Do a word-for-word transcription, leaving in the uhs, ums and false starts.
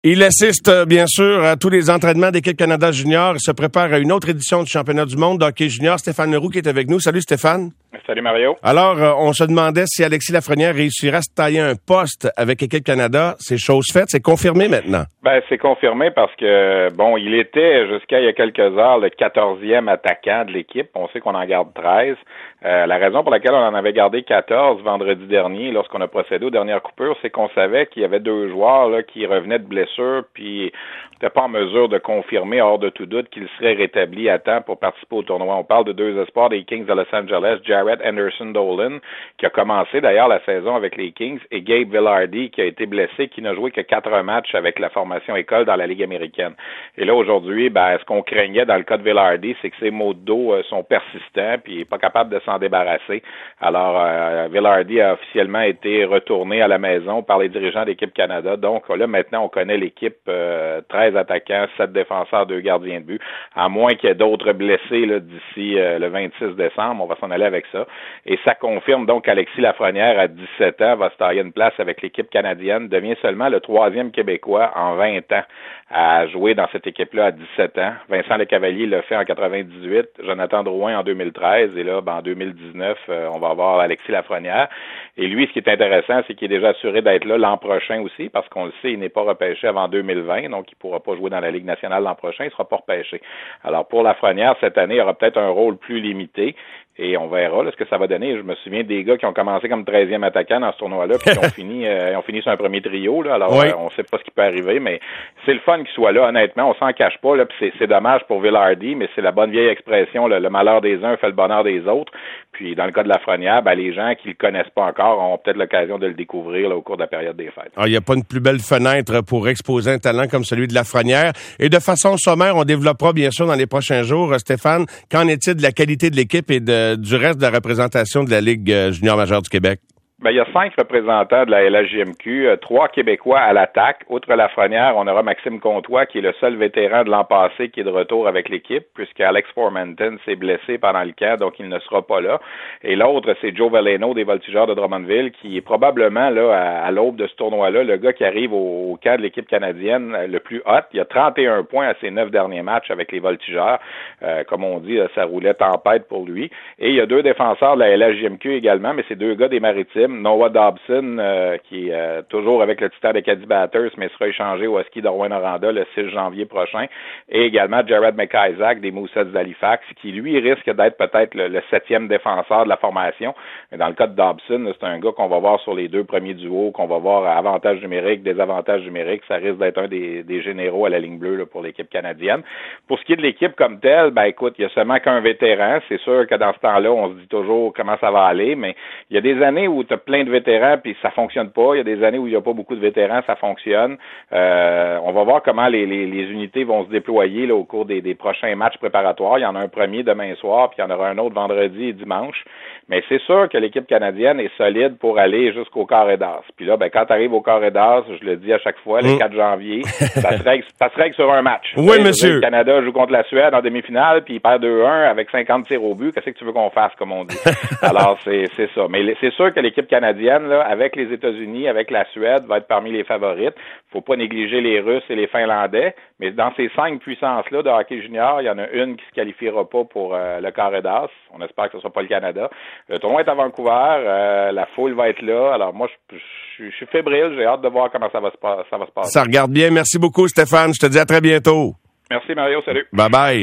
Il assiste, bien sûr, à tous les entraînements d'équipe Canada Junior. Il se prépare à une autre édition du championnat du monde d'hockey junior. Stéphane Leroux qui est avec nous. Salut Stéphane. Salut Mario. Alors, euh, on se demandait si Alexis Lafrenière réussirait à se tailler un poste avec équipe Canada. C'est chose faite, c'est confirmé maintenant. Ben, c'est confirmé parce que, bon, il était jusqu'à il y a quelques heures le quatorzième attaquant de l'équipe. On sait qu'on en garde treize. Euh, la raison pour laquelle on en avait gardé quatorze vendredi dernier, lorsqu'on a procédé aux dernières coupures, c'est qu'on savait qu'il y avait deux joueurs là, qui revenaient de blessure, puis on n'était pas en mesure de confirmer, hors de tout doute, qu'ils seraient rétablis à temps pour participer au tournoi. On parle de deux espoirs des Kings de Los Angeles, Jared Anderson-Dolan, qui a commencé d'ailleurs la saison avec les Kings, et Gabe Vilardi, qui a été blessé, qui n'a joué que quatre matchs avec la formation école dans la Ligue américaine. Et là, aujourd'hui, ben, ce qu'on craignait dans le cas de Vilardi, c'est que ses maux de dos euh, sont persistants, puis il n'est pas capable de s'en débarrasser. Alors, euh, Vilardi a officiellement été retourné à la maison par les dirigeants d'équipe Canada. Donc là, maintenant, on connaît l'équipe, euh, treize attaquants, sept défenseurs, deux gardiens de but, à moins qu'il y ait d'autres blessés là, d'ici euh, le vingt-six décembre. On va s'en aller avec ça. Et ça confirme donc qu'Alexis Lafrenière, à dix-sept ans, va se tailler une place avec l'équipe canadienne, devient seulement le troisième Québécois en vingt ans à jouer dans cette équipe-là à dix-sept ans. Vincent Lecavalier l'a fait en quatre-vingt-dix-huit, Jonathan Drouin en deux mille treize, et là, ben, en deux mille dix-neuf, euh, on va avoir Alexis Lafrenière. Et lui, ce qui est intéressant, c'est qu'il est déjà assuré d'être là l'an prochain aussi, parce qu'on le sait, il n'est pas repêché avant deux mille vingt, donc il ne pourra pas jouer dans la Ligue nationale l'an prochain, il ne sera pas repêché. Alors, pour Lafrenière, cette année, il aura peut-être un rôle plus limité. Et on verra là, ce que ça va donner. Je me souviens des gars qui ont commencé comme treizième attaquant dans ce tournoi-là, puis qui ont fini, euh, ont fini sur un premier trio. Là. Alors, oui. euh, on ne sait pas ce qui peut arriver, mais c'est le fun qu'il soit là. Honnêtement, on s'en cache pas. Là, puis c'est, c'est dommage pour Vilardi, mais c'est la bonne vieille expression. Là, le malheur des uns fait le bonheur des autres. Puis dans le cas de Lafrenière, ben, les gens qui le connaissent pas encore ont peut-être l'occasion de le découvrir là, au cours de la période des fêtes. Il n'y a pas une plus belle fenêtre pour exposer un talent comme celui de Lafrenière. Et de façon sommaire, on développera bien sûr dans les prochains jours. Stéphane, qu'en est-il de la qualité de l'équipe et de, du reste de la représentation de la Ligue junior majeure du Québec? Ben, il y a cinq représentants de la L H J M Q, euh, trois Québécois à l'attaque. Outre Lafrenière, on aura Maxime Comtois, qui est le seul vétéran de l'an passé qui est de retour avec l'équipe, puisque Alex Formanton s'est blessé pendant le camp, donc il ne sera pas là. Et l'autre, c'est Joe Veleno des Voltigeurs de Drummondville, qui est probablement là à, à l'aube de ce tournoi-là, le gars qui arrive au, au camp de l'équipe canadienne le plus hot. Il a trente et un points à ses neuf derniers matchs avec les Voltigeurs. Euh, comme on dit, ça roulait tempête pour lui. Et il y a deux défenseurs de la L H J M Q également, mais c'est deux gars des Maritimes. Noah Dobson, euh, qui est euh, toujours avec le Titan des Caddy Batters, mais sera échangé au Husky de Rouyn-Noranda le six janvier prochain. Et également Jared McIsaac des Mooseheads d'Halifax, qui lui risque d'être peut-être le, le septième défenseur de la formation. Mais dans le cas de Dobson, c'est un gars qu'on va voir sur les deux premiers duos, qu'on va voir à avantage numérique, désavantage numérique. Ça risque d'être un des, des généraux à la ligne bleue là, pour l'équipe canadienne. Pour ce qui est de l'équipe comme telle, ben écoute, il y a seulement qu'un vétéran. C'est sûr que dans ce temps-là, on se dit toujours comment ça va aller, mais il y a des années où tu as plein de vétérans puis ça fonctionne pas. Il y a des années où il n'y a pas beaucoup de vétérans, ça fonctionne. Euh, on va voir comment les, les, les unités vont se déployer là, au cours des, des prochains matchs préparatoires. Il y en a un premier demain soir, puis il y en aura un autre vendredi et dimanche. Mais c'est sûr que l'équipe canadienne est solide pour aller jusqu'au carré d'as. Puis là, ben, quand tu arrives au carré d'as, je le dis à chaque fois, le mmh. quatre janvier, ça se règle, ça se règle sur un match. Oui, ouais, monsieur. Le Canada joue contre la Suède en demi-finale, puis il perd deux un avec cinquante tirs au but. Qu'est-ce que tu veux qu'on fasse, comme on dit? Alors, c'est, c'est ça. Mais c'est sûr que l'équipe canadienne, là, avec les États-Unis, avec la Suède, va être parmi les favorites. Faut pas négliger les Russes et les Finlandais. Mais dans ces cinq puissances-là de hockey junior, il y en a une qui se qualifiera pas pour euh, le carré d'as. On espère que ce sera pas le Canada. Le tournoi est à Vancouver. Euh, la foule va être là. Alors moi, je, je, je suis fébrile. J'ai hâte de voir comment ça va se, ça va se passer. Ça regarde bien. Merci beaucoup, Stéphane. Je te dis à très bientôt. Merci, Mario. Salut. Bye bye.